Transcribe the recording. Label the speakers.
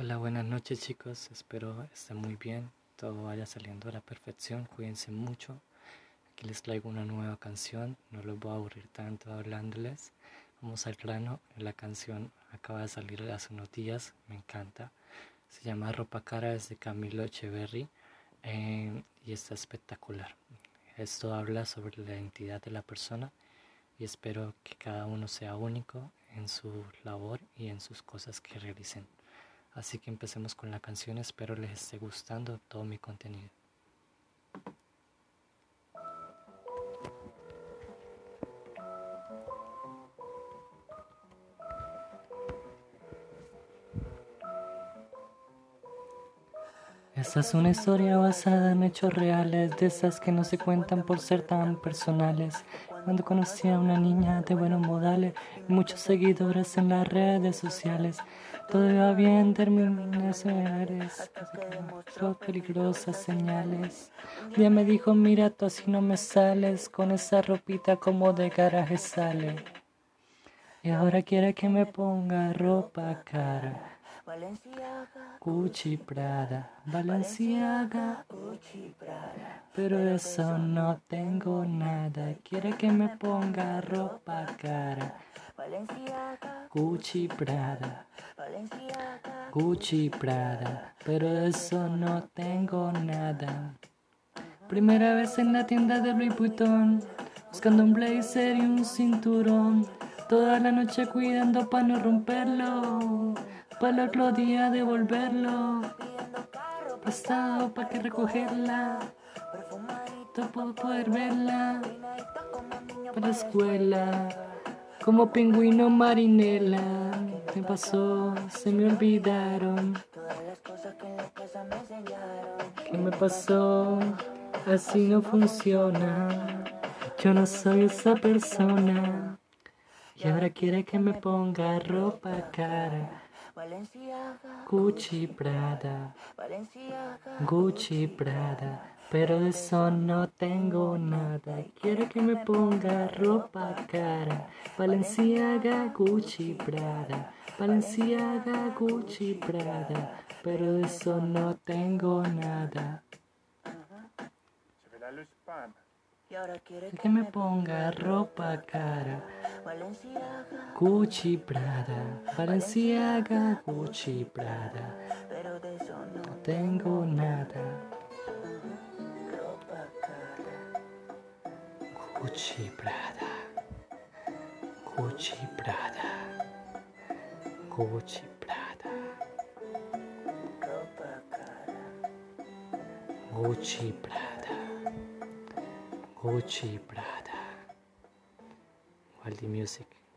Speaker 1: Hola, buenas noches chicos, espero estén muy bien, todo vaya saliendo a la perfección, cuídense mucho. Aquí les traigo una nueva canción, no los voy a aburrir tanto hablándoles. Vamos al grano, la canción acaba de salir hace unos días, me encanta. Se llama Ropa Cara, es de Camilo Echeverry y está espectacular. Esto habla sobre la identidad de la persona y espero que cada uno sea único en su labor y en sus cosas que realicen. Así que empecemos con la canción, espero les esté gustando todo mi contenido. Esta es una historia basada en hechos reales, de esas que no se cuentan por ser tan personales. Cuando conocí a una niña de buenos modales y muchos seguidores en las redes sociales, todo iba bien, terminé señales, peligrosas señales. Un día me dijo, mira, tú así no me sales, con esa ropita como de garaje sale. Y ahora quiere que me ponga ropa cara. Gucci, Prada, Balenciaga, pero de eso no tengo nada. Quiere que me ponga ropa cara. Gucci, Prada, Gucci, Prada, pero de eso no tengo nada. Primera vez en la tienda de Louis Vuitton, buscando un blazer y un cinturón. Toda la noche cuidando pa' no romperlo, pa' el otro día devolverlo. Prestado pa' que recogerla, para poder verla. Para la escuela, como pingüino marinela. Me pasó, se me olvidaron. ¿Qué me pasó? Así no funciona. Yo no soy esa persona. Y ahora quiere que me ponga ropa cara. Gucci, Prada, Gucci, Prada, pero de eso no tengo nada. Quiere que me ponga ropa cara. Balenciaga, Gucci, Prada, Balenciaga, Gucci, Prada, pero de eso no tengo nada. Y ahora quiere que me ponga ropa cara. Gucci, Prada, Balenciaga, Gucci, Prada, pero de eso no tengo nada. Gucci, Prada, Gucci, Prada, Gucci, Prada, Gucci, Prada, Gucci, Prada. Waldi Music.